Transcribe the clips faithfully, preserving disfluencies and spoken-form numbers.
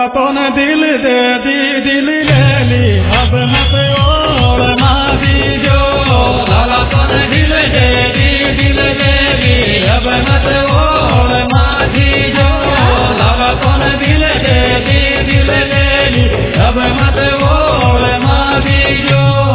तोन दिल दे दी दिल ले ली अब मत ओढ़ मारी जो लाला तोन दिल दे दी दिल ले ली अब मत ओढ़ मारी जो लाला तोन दिल दे दी दिल ले ली अब मत ओढ़ मारी जो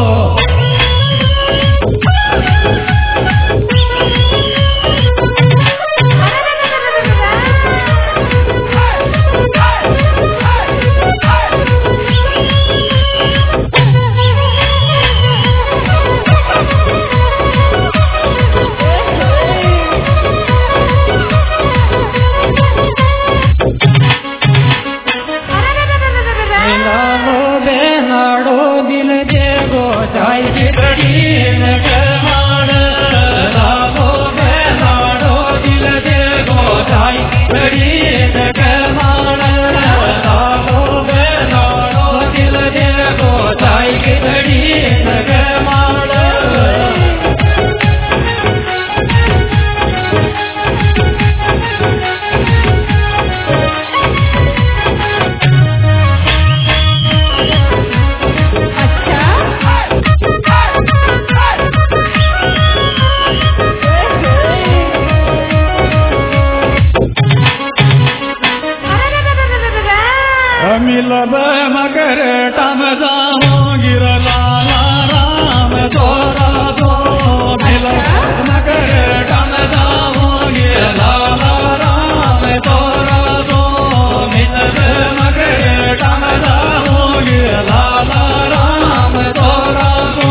मिलब मगर टम जामो गिर लाला राम तोरा दो मिलब मगर टम जामो गिर लाला राम तोरा दो मिलब मगर टम जामो गिर लाला राम तोरा दो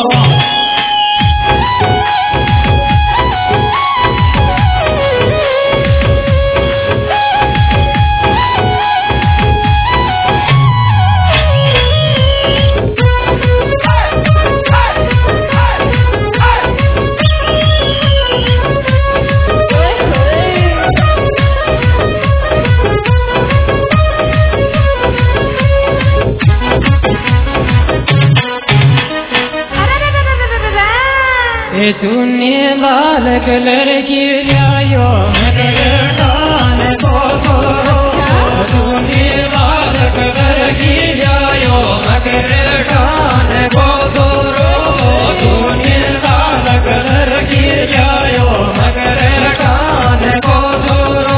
चुन्नी लाल कलर की लायो मगर डान को तोरो चुन्नी लाल कलर की लायो मगर डान को तोरो चुन्नी लाल कलर की लायो मगर डान को तोरो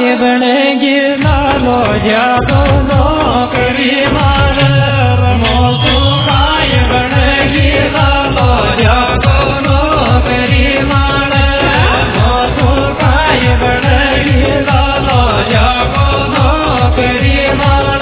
बनेगी लालो या तो नौकरी मार मोसू काय बनेगी लालो या तो नौकरी मार मोसू काय बनेगी लालो या तो नौकरी मार।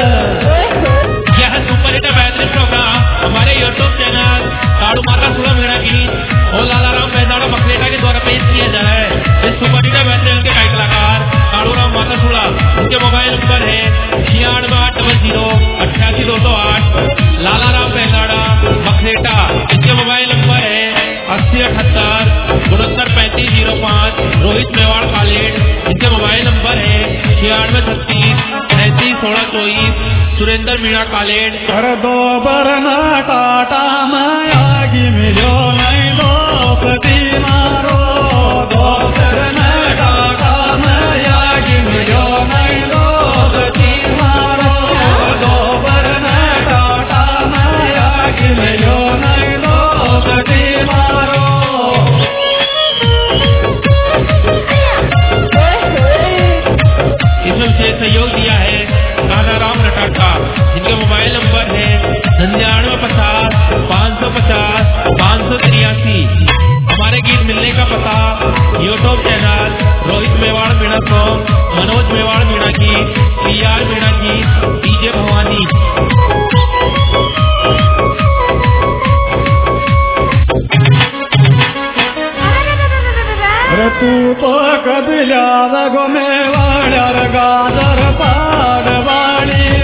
यह सुपर हिट बेहतरीन प्रोग्राम हमारे यूट्यूब चैनल काड़ू माता सुड़ा मेरा की और लालाराम पैदाड़ा मखलेटा के द्वारा पेश किया जा रहा है। इस सुपर हिट बेहतरीन के गायक कलाकार काड़ू राम माता सुड़ा, उनके मोबाइल नंबर है छियानवे आठ डबल जीरो अट्ठासी दो सौ आठ। लालाराम पैदाड़ा मखलेटा, इनके मोबाइल नंबर है अस्सी अठहत्तर उनहत्तर पैंतीस जीरो पाँच। रोहित मेवाड़ कालेट, इनके मोबाइल नंबर है छियानवे छत्तीस पैंतीस सोलह चौबीस। सुरेंद्र मीणा कालेट। कर दो बरना टाटा मायागी मिलो नहीं दोस्ती मारो दो बरना टाटा मायागी मिलो नहीं दोस्ती मारो दो बरना टाटा मायागी मिलो नहीं दोस्ती मारो। इसमें विशेष सहयोग दिया है राजाराम नटाटा, जिनके मोबाइल नंबर है निन्यानवे पचास पाँच सौ पचास पाँच सौ तिरासी। हमारे गीत मिलने का पता YouTube channel Rohit Mewar Meena song, Manoj Mewar Meena गीत, पी आर मीणा गीत, डीजे भवानी। तू तो कदिल्या गो मेवाड्यार गाजर पाडवाणी